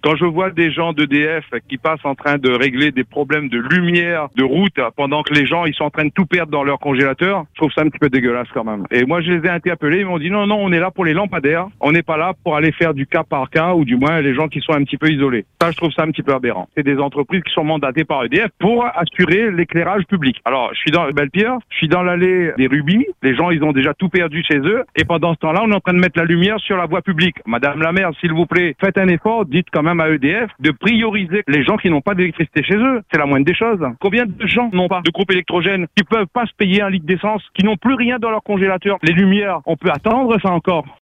Quand je vois des gens d'EDF qui passent en train de régler des problèmes de lumière, de route, pendant que les gens ils sont en train de tout perdre dans leur congélateur, je trouve ça un petit peu dégueulasse quand même. Et moi je les ai interpellés, ils m'ont dit non, on est là pour les lampadaires, on n'est pas là pour aller faire du cas par cas, ou du moins les gens qui sont un petit peu isolés. Ça, je trouve ça un petit peu aberrant. C'est des entreprises qui sont mandatées par EDF pour assurer l'éclairage public. Alors, je suis dans Belle-Pierre, je suis dans l'allée des Rubis, les gens ils ont déjà tout perdu chez eux, et pendant ce temps-là, on est en train de mettre la lumière sur la voie publique. Madame la maire, s'il vous plaît, faites un effort, dites quand même à EDF de prioriser les gens qui n'ont pas d'électricité chez eux. C'est la moindre des choses. Combien de gens n'ont pas de groupe électrogène, qui peuvent pas se payer un litre d'essence, qui n'ont plus rien dans leur congélateur? Les lumières, on peut attendre ça encore.